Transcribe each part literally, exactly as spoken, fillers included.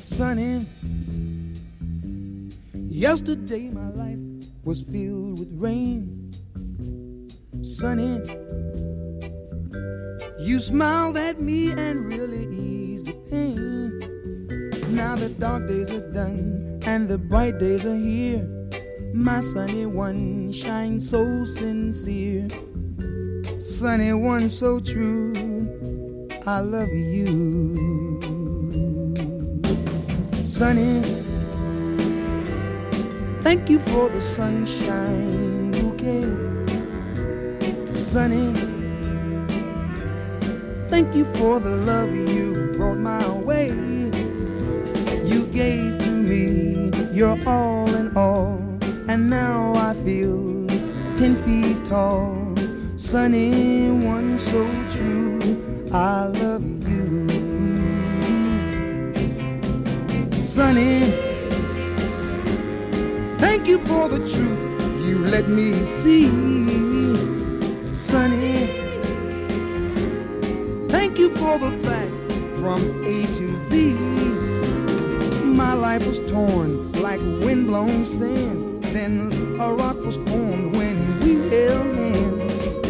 Sunny, yesterday my life was filled with rain. Sunny, you smiled at me and really eased the pain. Now the dark days are done and the bright days are here. My sunny one shines so sincere. Sunny one so true, I love you. Sunny, thank you for the sunshine bouquet. Sunny, thank you for the love you brought my way. You gave to me your all in all, and now I feel ten feet tall. Sunny one so true, I love you. Sunny, thank you for the truth you let me see. Sunny, thank you for the facts from A to Z. My life was torn like windblown sand. Then a rock was formed when we held hands.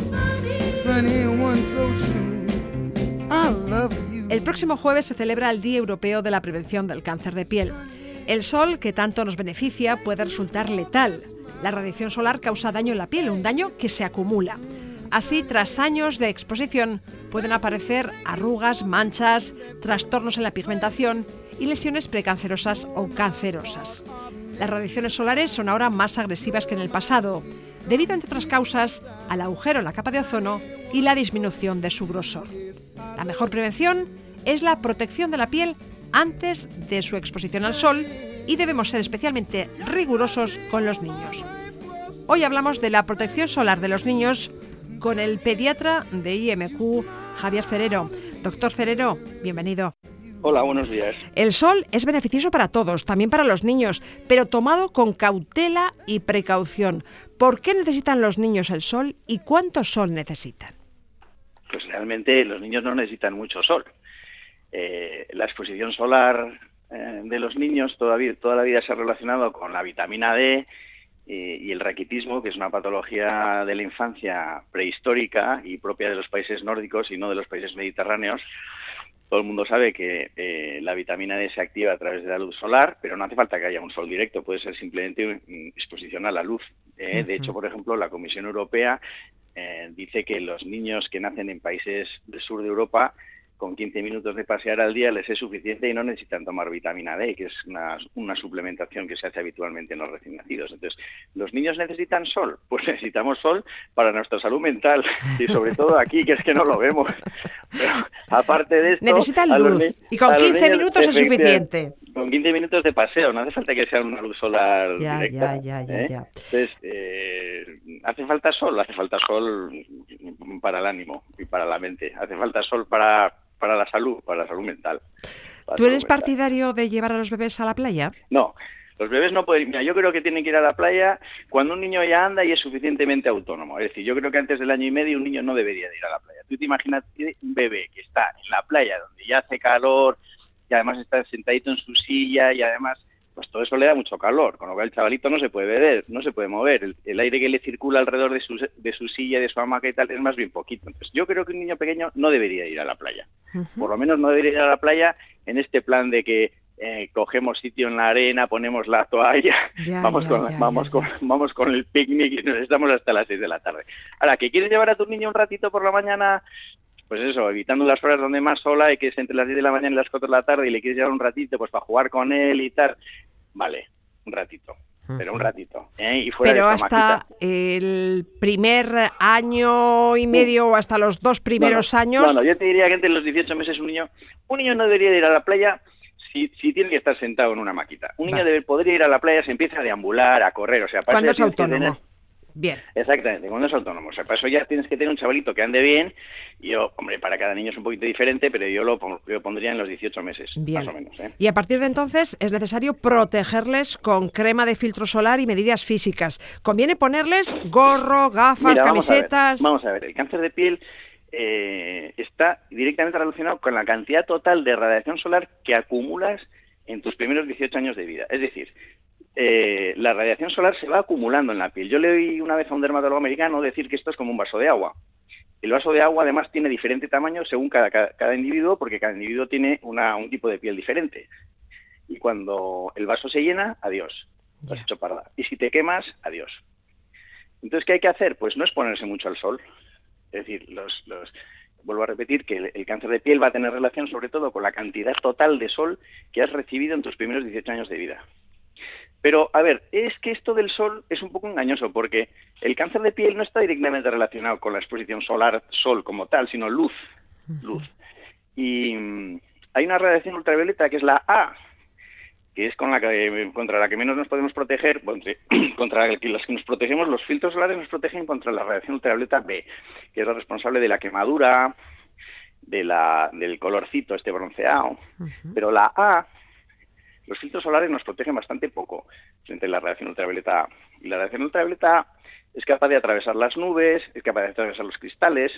Sunny one so true, I love you. El próximo jueves se celebra el Día Europeo de la Prevención del Cáncer de Piel. El sol, que tanto nos beneficia, puede resultar letal. La radiación solar causa daño en la piel, un daño que se acumula. Así, tras años de exposición, pueden aparecer arrugas, manchas, trastornos en la pigmentación y lesiones precancerosas o cancerosas. Las radiaciones solares son ahora más agresivas que en el pasado, debido, entre otras causas, al agujero en la capa de ozono y la disminución de su grosor. La mejor prevención es la protección de la piel antes de su exposición al sol y debemos ser especialmente rigurosos con los niños. Hoy hablamos de la protección solar de los niños con el pediatra de I M Q, Javier Cerero. Doctor Cerero, bienvenido. Hola, buenos días. El sol es beneficioso para todos, también para los niños, pero tomado con cautela y precaución. ¿Por qué necesitan los niños el sol y cuánto sol necesitan? Pues realmente los niños no necesitan mucho sol. Eh, la exposición solar eh, de los niños todavía, toda la vida se ha relacionado con la vitamina D eh, y el raquitismo, que es una patología de la infancia prehistórica y propia de los países nórdicos y no de los países mediterráneos. Todo el mundo sabe que eh, la vitamina D se activa a través de la luz solar, pero no hace falta que haya un sol directo, puede ser simplemente exposición a la luz. Eh, uh-huh. De hecho, por ejemplo, la Comisión Europea eh, dice que los niños que nacen en países del sur de Europa, con quince minutos de pasear al día les es suficiente y no necesitan tomar vitamina D, que es una, una suplementación que se hace habitualmente en los recién nacidos. Entonces, ¿los niños necesitan sol? Pues necesitamos sol para nuestra salud mental y sobre todo aquí, que es que no lo vemos. Pero aparte de esto... Necesitan luz ni- y con quince minutos es suficiente. Con quince minutos de paseo, no hace falta que sea una luz solar ya, directa. Ya, ya, ya, ¿eh? ya. Entonces, eh, ¿hace falta sol? Hace falta sol para el ánimo y para la mente. Hace falta sol para... para la salud, para la salud mental. ¿Tú eres partidario de llevar a los bebés a la playa? No, los bebés no pueden... Mira, yo creo que tienen que ir a la playa cuando un niño ya anda y es suficientemente autónomo. Es decir, yo creo que antes del año y medio un niño no debería de ir a la playa. Tú te imaginas un bebé que está en la playa donde ya hace calor y además está sentadito en su silla y además... pues todo eso le da mucho calor, con lo cual el chavalito no se puede beber, no se puede mover. El, el aire que le circula alrededor de su, de su silla, de su hamaca y tal, es más bien poquito. Entonces, yo creo que un niño pequeño no debería ir a la playa. Uh-huh. Por lo menos no debería ir a la playa en este plan de que eh, cogemos sitio en la arena, ponemos la toalla, ya, vamos, ya, con, ya, vamos, ya, con, ya. vamos con el picnic y nos estamos hasta las seis de la tarde. Ahora, ¿que quieres llevar a tu niño un ratito por la mañana? Pues eso, evitando las horas donde más sola hay, que es entre las diez de la mañana y las cuatro de la tarde, y le quieres llevar un ratito pues para jugar con él y tal, vale, un ratito, pero un ratito. ¿eh? Y fuera pero de hasta el primer año y medio o hasta los dos primeros no, no, años... No, no, yo te diría que entre los dieciocho meses un niño, un niño no debería ir a la playa si, si tiene que estar sentado en una maquita. Un niño vale. debe, podría ir a la playa, se empieza a deambular, a correr, o sea... Para cuando es autónomo. Tener... Bien. Exactamente, cuando es autónomo. O sea, para eso ya tienes que tener un chavalito que ande bien. Y yo, hombre, para cada niño es un poquito diferente, pero yo lo, yo pondría en los dieciocho meses, bien. Más o menos. ¿eh? Y a partir de entonces es necesario protegerles con crema de filtro solar y medidas físicas. Conviene ponerles gorro, gafas, Mira, vamos camisetas... A vamos a ver, el cáncer de piel eh, está directamente relacionado con la cantidad total de radiación solar que acumulas en tus primeros dieciocho años de vida. Es decir, eh, la radiación solar se va acumulando en la piel. Yo le oí una vez a un dermatólogo americano decir que esto es como un vaso de agua. El vaso de agua además tiene diferente tamaño según cada, cada, cada individuo, porque cada individuo tiene una, un tipo de piel diferente. Y cuando el vaso se llena, adiós, lo has hecho parda. Y si te quemas, adiós. Entonces, ¿qué hay que hacer? Pues no exponerse mucho al sol. Es decir, los, los, vuelvo a repetir que el, el cáncer de piel va a tener relación sobre todo con la cantidad total de sol que has recibido en tus primeros dieciocho años de vida. Pero, a ver, es que esto del sol es un poco engañoso, porque el cáncer de piel no está directamente relacionado con la exposición solar, sol como tal, sino luz, luz. Y mmm, hay una radiación ultravioleta que es la A, que es con la que, contra la que menos nos podemos proteger, contra, contra la que, las que nos protegemos, los filtros solares nos protegen contra la radiación ultravioleta B, que es la responsable de la quemadura, de la, del colorcito este bronceado, uh-huh. Pero la A, los filtros solares nos protegen bastante poco frente a la radiación ultravioleta A. Y la radiación ultravioleta A es capaz de atravesar las nubes, es capaz de atravesar los cristales,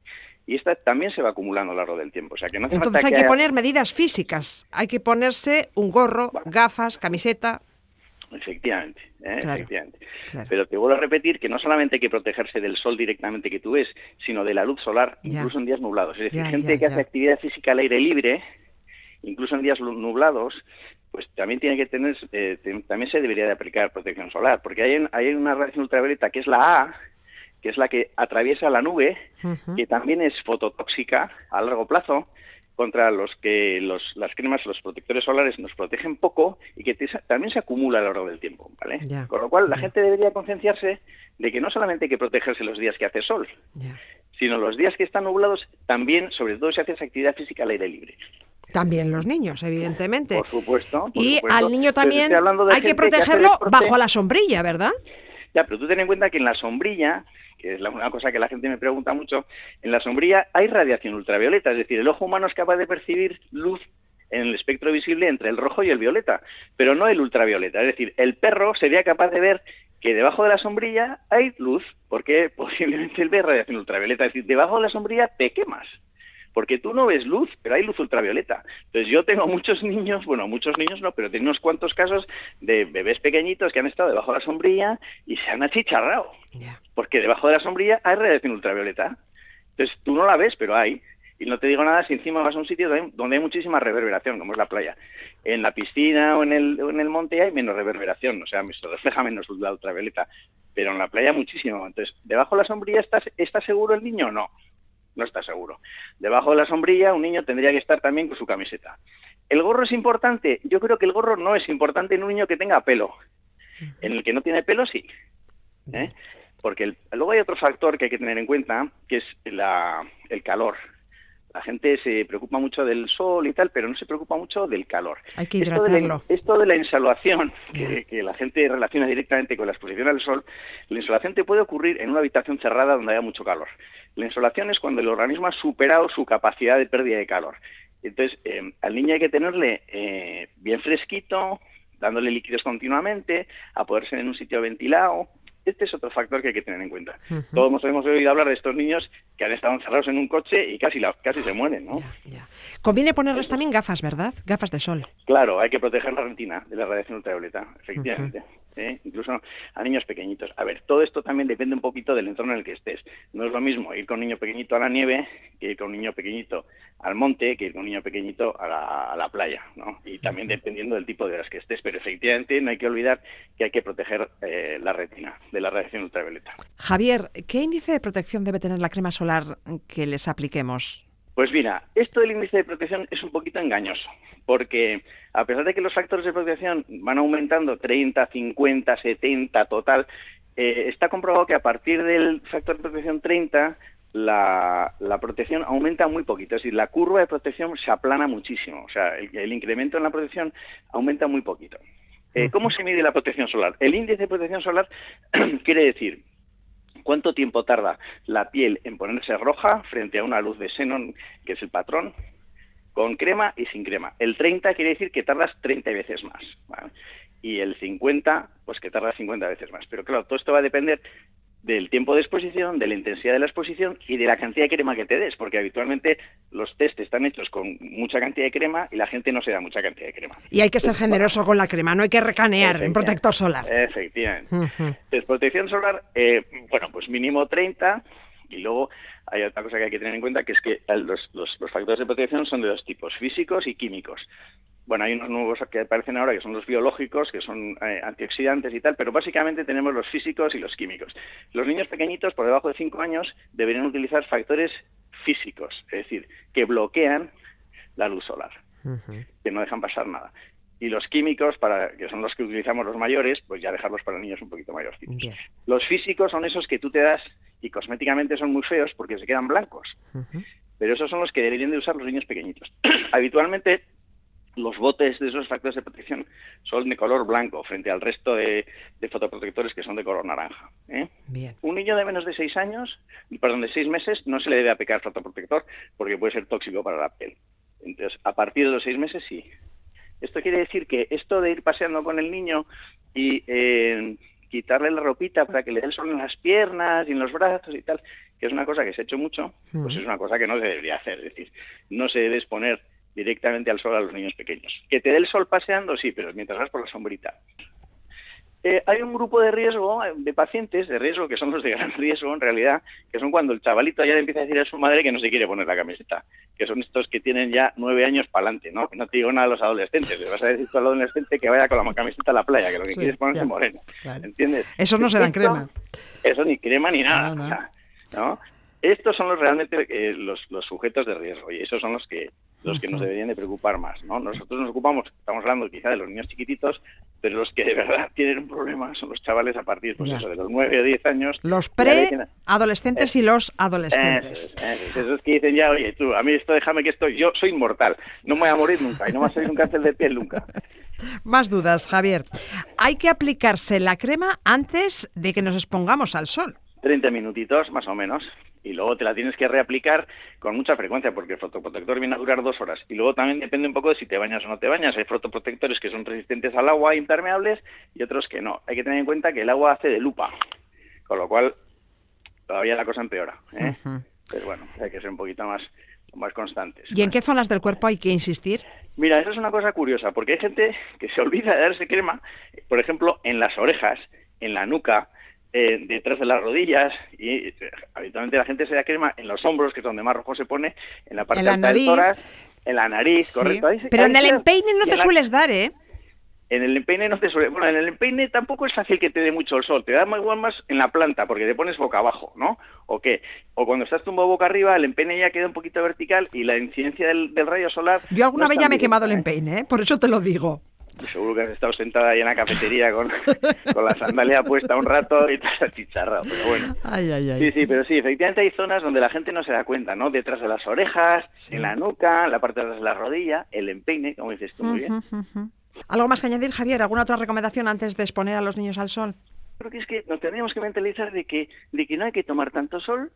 y esta también se va acumulando a lo largo del tiempo. O sea, que no hace Entonces falta hay que que haya... poner medidas físicas, hay que ponerse un gorro, bueno, gafas, camiseta... Efectivamente, ¿eh? Claro, efectivamente. Claro. Pero te vuelvo a repetir que no solamente hay que protegerse del sol directamente que tú ves, sino de la luz solar, ya. Incluso en días nublados. Es decir, ya, gente ya, que ya. hace actividad física al aire libre, incluso en días nublados, pues también tiene que tener, eh, también se debería de aplicar protección solar, porque hay, hay una radiación ultravioleta que es la A, que es la que atraviesa la nube, uh-huh. que también es fototóxica a largo plazo, contra los que los, las cremas, los protectores solares nos protegen poco y que te, también se acumula a lo largo del tiempo, ¿vale? Yeah. Con lo cual la yeah. gente debería concienciarse de que no solamente hay que protegerse los días que hace sol, yeah. sino los días que están nublados también, sobre todo si haces actividad física al aire libre. También los niños, evidentemente. Por supuesto. Por y supuesto. al niño también hay que protegerlo que bajo la sombrilla, ¿verdad? Ya, pero tú ten en cuenta que en la sombrilla, que es la, una cosa que la gente me pregunta mucho, en la sombrilla hay radiación ultravioleta, es decir, el ojo humano es capaz de percibir luz en el espectro visible entre el rojo y el violeta, pero no el ultravioleta, es decir, el perro sería capaz de ver que debajo de la sombrilla hay luz, porque posiblemente él ve radiación ultravioleta, es decir, debajo de la sombrilla te quemas. Porque tú no ves luz, pero hay luz ultravioleta. Entonces yo tengo muchos niños, bueno, muchos niños no, pero tengo unos cuantos casos de bebés pequeñitos que han estado debajo de la sombrilla y se han achicharrado. Yeah. Porque debajo de la sombrilla hay radiación ultravioleta. Entonces tú no la ves, pero hay. Y no te digo nada si encima vas a un sitio donde hay muchísima reverberación, como es la playa. En la piscina o en el, o en el monte hay menos reverberación, o sea, se refleja menos la ultravioleta. Pero en la playa muchísimo. Entonces, ¿debajo de la sombrilla está, está seguro el niño o no? No está seguro. Debajo de la sombrilla un niño tendría que estar también con su camiseta. ¿El gorro es importante? Yo creo que el gorro no es importante en un niño que tenga pelo. En el que no tiene pelo, sí. ¿Eh? Porque el, luego hay otro factor que hay que tener en cuenta, que es la, el calor. La gente se preocupa mucho del sol y tal, pero no se preocupa mucho del calor. Hay que hidratarlo. Esto de la, esto de la insolación, que, que la gente relaciona directamente con la exposición al sol, la insolación te puede ocurrir en una habitación cerrada donde haya mucho calor. La insolación es cuando el organismo ha superado su capacidad de pérdida de calor. Entonces, eh, al niño hay que tenerle eh, bien fresquito, dándole líquidos continuamente, a poder ser en un sitio ventilado. Este es otro factor que hay que tener en cuenta. Uh-huh. Todos hemos oído hablar de estos niños que han estado encerrados en un coche y casi la, casi se mueren, ¿no? Ya, ya. Conviene ponerles también gafas, ¿verdad? Gafas de sol. Claro, hay que proteger la retina de la radiación ultravioleta, efectivamente. Uh-huh. ¿Eh? Incluso a niños pequeñitos. A ver, todo esto también depende un poquito del entorno en el que estés. No es lo mismo ir con un niño pequeñito a la nieve que ir con un niño pequeñito al monte, que ir con un niño pequeñito a la, a la playa, ¿no? Y también dependiendo del tipo de las que estés. Pero efectivamente no hay que olvidar que hay que proteger eh, la retina de la radiación ultravioleta. Javier, ¿qué índice de protección debe tener la crema solar que les apliquemos? Pues mira, esto del índice de protección es un poquito engañoso, porque a pesar de que los factores de protección van aumentando treinta, cincuenta, setenta total, eh, está comprobado que a partir del factor de protección treinta la, la protección aumenta muy poquito, es decir, la curva de protección se aplana muchísimo, o sea, el, el incremento en la protección aumenta muy poquito. Eh, ¿Cómo se mide la protección solar? El índice de protección solar quiere decir cuánto tiempo tarda la piel en ponerse roja frente a una luz de xenón, que es el patrón, con crema y sin crema. El treinta quiere decir que tardas treinta veces más, ¿vale? Y el cincuenta, pues que tardas cincuenta veces más. Pero claro, todo esto va a depender del tiempo de exposición, de la intensidad de la exposición y de la cantidad de crema que te des, porque habitualmente los test están hechos con mucha cantidad de crema y la gente no se da mucha cantidad de crema. Y hay que ser generoso con la crema, no hay que recanear en protector solar. Efectivamente. Uh-huh. Entonces, protección solar, eh, bueno, pues mínimo treinta, y luego hay otra cosa que hay que tener en cuenta, que es que los, los, los factores de protección son de dos tipos, físicos y químicos. Bueno, hay unos nuevos que aparecen ahora que son los biológicos, que son eh, antioxidantes y tal, pero básicamente tenemos los físicos y los químicos. Los niños pequeñitos, por debajo de cinco años, deberían utilizar factores físicos, es decir, que bloquean la luz solar, uh-huh. que no dejan pasar nada. Y los químicos, para que son los que utilizamos los mayores, pues ya dejarlos para niños un poquito mayorcitos. Yeah. Los físicos son esos que tú te das y cosméticamente son muy feos porque se quedan blancos, uh-huh. pero esos son los que deberían de usar los niños pequeñitos. Habitualmente, los botes de esos factores de protección son de color blanco frente al resto de, de fotoprotectores que son de color naranja. ¿eh? Bien. Un niño de menos de seis años, perdón, de seis meses, no se le debe aplicar fotoprotector porque puede ser tóxico para la piel. Entonces, a partir de los seis meses, sí. Esto quiere decir que esto de ir paseando con el niño y eh, quitarle la ropita para que le dé el sol en las piernas y en los brazos y tal, que es una cosa que se ha hecho mucho, pues es una cosa que no se debería hacer. Es decir, no se debe exponer directamente al sol a los niños pequeños. Que te dé el sol paseando, sí, pero mientras vas por la sombrita. Eh, hay un grupo de riesgo, de pacientes de riesgo, que son los de gran riesgo en realidad, que son cuando el chavalito ya le empieza a decir a su madre que no se quiere poner la camiseta, que son estos que tienen ya nueve años para adelante, ¿no? No te digo nada a los adolescentes, le vas a decir tú al adolescente que vaya con la camiseta a la playa, que lo que sí, quiere es ponerse moreno, claro. ¿Entiendes? Esos no se dan crema. Eso ni crema ni nada, no, no. O sea, ¿no? Estos son los realmente eh, los, los sujetos de riesgo y esos son los que los que nos deberían de preocupar más, ¿no? Nosotros nos ocupamos, estamos hablando quizá de los niños chiquititos, pero los que de verdad tienen un problema son los chavales a partir pues eso, de los nueve o diez años. Los pre-adolescentes eh, y los adolescentes. Esos, esos, esos que dicen ya, oye, tú, a mí esto déjame que estoy, yo soy inmortal, no me voy a morir nunca y no me va a salir un cáncer de piel nunca. Más dudas, Javier. Hay que aplicarse la crema antes de que nos expongamos al sol. treinta minutitos, más o menos. Y luego te la tienes que reaplicar con mucha frecuencia, porque el fotoprotector viene a durar dos horas. Y luego también depende un poco de si te bañas o no te bañas. Hay fotoprotectores que son resistentes al agua, impermeables, y otros que no. Hay que tener en cuenta que el agua hace de lupa, con lo cual todavía la cosa empeora, ¿eh? Uh-huh. Pero bueno, hay que ser un poquito más, más constantes. ¿Y en qué zonas del cuerpo hay que insistir? Mira, eso es una cosa curiosa, porque hay gente que se olvida de darse crema, por ejemplo, en las orejas, en la nuca, Eh, detrás de las rodillas, y eh, habitualmente la gente se da crema en los hombros, que es donde más rojo se pone, en la parte en la alta nariz. del tórax, en la nariz, sí. correcto. Ahí, Pero ahí en el queda, empeine no te la... sueles dar, ¿eh? En el empeine no te suele... Bueno, en el empeine tampoco es fácil que te dé mucho el sol, te da igual más en la planta, porque te pones boca abajo, ¿no? ¿O qué? O cuando estás tumbado boca arriba, el empeine ya queda un poquito vertical y la incidencia del, del rayo solar... Yo alguna no vez ya me he directa, quemado ¿eh? el empeine, ¿eh? Por eso te lo digo. Seguro que has estado sentada ahí en la cafetería con, con la sandalia puesta un rato y te has achicharrado, pero bueno. Ay, ay, ay. Sí, sí, pero sí, efectivamente hay zonas donde la gente no se da cuenta, ¿no? Detrás de las orejas, sí. En la nuca, en la parte de atrás de la rodilla, el empeine, como dices tú, muy bien. Uh-huh, uh-huh. ¿Algo más que añadir, Javier? ¿Alguna otra recomendación antes de exponer a los niños al sol? Creo que es que nos tendríamos que mentalizar de que, de que no hay que tomar tanto sol,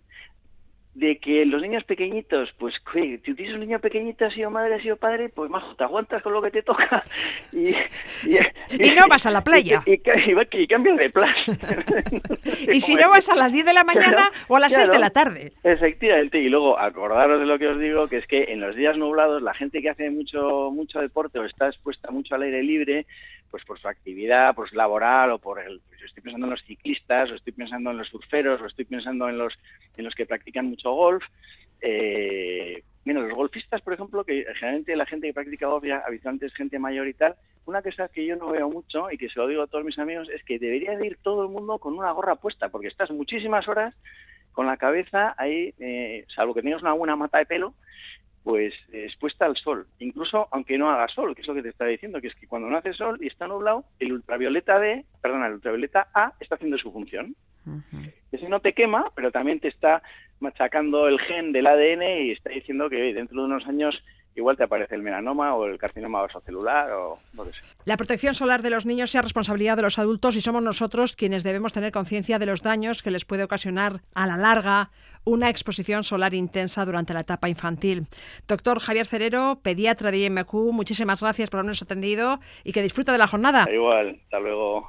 de que los niños pequeñitos, pues, si tú tienes un niño pequeñito, ha sido madre, ha sido padre, pues, majo, te aguantas con lo que te toca y... Y, y, y no vas a la playa. Y, y, y, y cambias de plan. Y si no vas a las diez de la mañana claro, o a las claro, seis de la tarde. Efectivamente, y luego acordaros de lo que os digo, que es que en los días nublados la gente que hace mucho mucho deporte o está expuesta mucho al aire libre, pues por su actividad pues laboral o por el... Pues yo estoy pensando en los ciclistas, o estoy pensando en los surferos, o estoy pensando en los en los que practican mucho golf. Eh, bueno, los golfistas, por ejemplo, que generalmente la gente que practica golf ya habitualmente es gente mayor y tal, una cosa que yo no veo mucho y que se lo digo a todos mis amigos es que debería de ir todo el mundo con una gorra puesta, porque estás muchísimas horas con la cabeza ahí, eh, salvo que tengas una buena mata de pelo, pues expuesta al sol, incluso aunque no haga sol, que es lo que te estaba diciendo, que es que cuando no hace sol y está nublado, el ultravioleta D, perdona, el ultravioleta A está haciendo su función. Uh-huh. Ese no te quema, pero también te está machacando el gen del A D N y está diciendo que dentro de unos años igual te aparece el melanoma o el carcinoma vasocelular o lo que sea. La protección solar de los niños es responsabilidad de los adultos y somos nosotros quienes debemos tener conciencia de los daños que les puede ocasionar a la larga una exposición solar intensa durante la etapa infantil. Doctor Javier Cerero, pediatra de I M Q, muchísimas gracias por habernos atendido y que disfrute de la jornada. Igual, hasta luego.